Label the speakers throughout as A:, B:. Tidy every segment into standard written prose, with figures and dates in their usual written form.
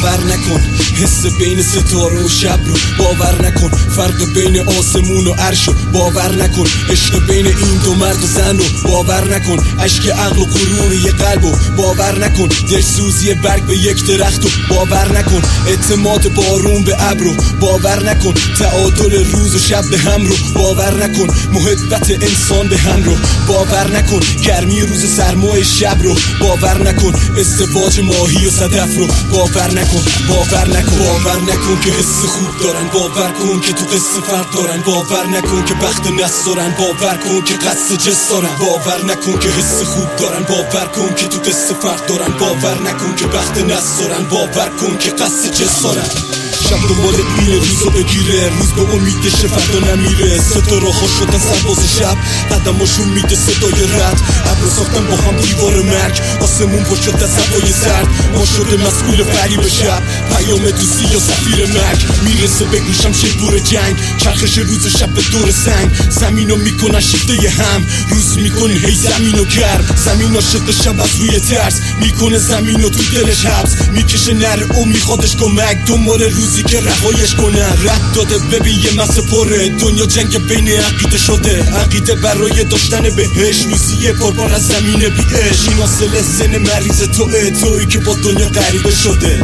A: باور نکن حس بین ستاره و شب رو باور نکن فرق بین آسمون و عرش رو باور نکن عشق بین این دو مرد و زن رو باور نکن اشک عقل و غرور یه قلب رو باور نکن دلسوزی برگ به یک درخت رو باور نکن اعتماد بارون به ابر رو باور نکن تعادل روز و شب به هم رو باور نکن محبت انسان به هم رو باور نکن گرمی روز سرمای شب رو باور نکن ازدواج ماهی و صدف رو باور نکن باور نکن که حس خوب دارن باور کن که تو قصه فرق دارن باور نکن که بخت نص دارن باور کن که قصد جس دارن باور نکن که حس خوب دارن باور کن که تو قصه فرق دارن باور نکن که بخت نص دارن باور کن که قصد جس دارن شب دنبال اینه روزو بگیره روز به امیدشه فردا نمیره ستاره ها شدن سرباز شب قدماشون میده صدای رد ابر ساختن با هم دیوار مرگ آسمون پر شده سبای زرد ما شده مسئول فریب شب پیام دوستی یا سفیر مرگ میرسه به گوشم شیپور جنگ چرخش روز شب به دور سنگ زمینو میکنن شیفته هم روز میکنی هی زمینو گرم زمین عاشق شب از روی ترس میکنه زمینو تو دلش حبس میکشه نره و میخوادش کمک دنبال روزی که رهایش کنن رد داده ببین یه مسه پره دنیا جنگ بین عقیده شده عقیده برای داشتن بهش روزیه پربار از زمین بیعش این اصل سن مریض تویی که با دنیا غریبه شده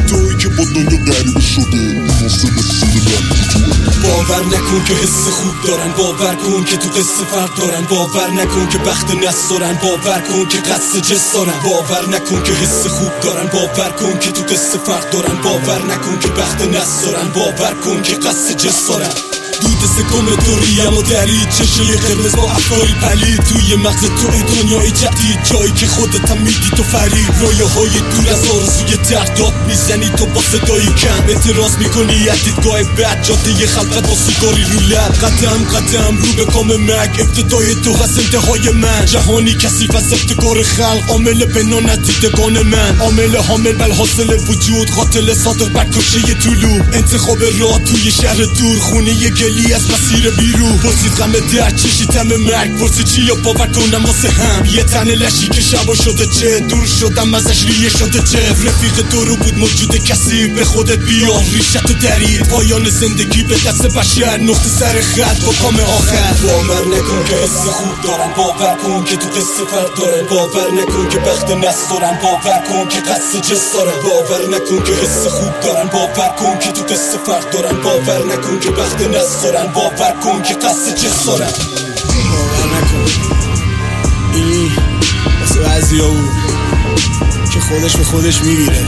A: این اصل سن باور نکن که حس خوب دارن باور کن که تو قصه فرق دارن باور نکن که بخت نص دارن باور کن که قصد جس دارن باور نکن که حس خوب دارن باور کن که تو قصه فرق دارن باور نکن که بخت نص دارن باور کن که قصد جس دارن دود سکم دوریم و درید چشای قرمز با افکاری پلید توی مغز توی دنیای جدید جایی که خودت هم میدی تو فریب رویاهای دور از آرزوی داد میزنی تو با صدایی کم اعتراض میکنی از دیدگاه بد جاده خلقت با سیگاری رو لب قدم رو به کام مرگ ابتدای تو هست انتهای من جهانی کثیف از ابتکار خلق عامل بنا ندیدگان من عامل حامل بل حاصل وجود قاتل صادق بر کشه طلوع انتخاب راه توی شهر دور خونه از مسیر بیرون پرسید غم درد چشی تم مرگ پرسید چی یا باور کنم واسه هم یه تن لشی که شبا شده چه دور شدم ازش ریه شده چه رفیق دورو بود موجود کسی به خودت بیا ریشتو درید پایان زندگی به دست بشر نقطه سر خط با کام آخر باور نکن که حس خوب دارن باور کن که تو قصه فرق دارن باور نکن که بخت نص دارن باور کن که قصد جس دارن باور نکن که حس خوب دارن باور کن که تو قصه فرق دارن باور نکن که بخت نص دارن باور کن که قصد جس دارن باور نکن این واسه بعضی ها بود که خودش به خودش میبیره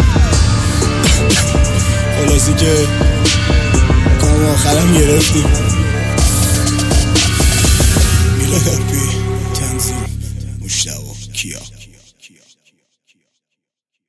A: خلاصی که کام آخرم گرفتیم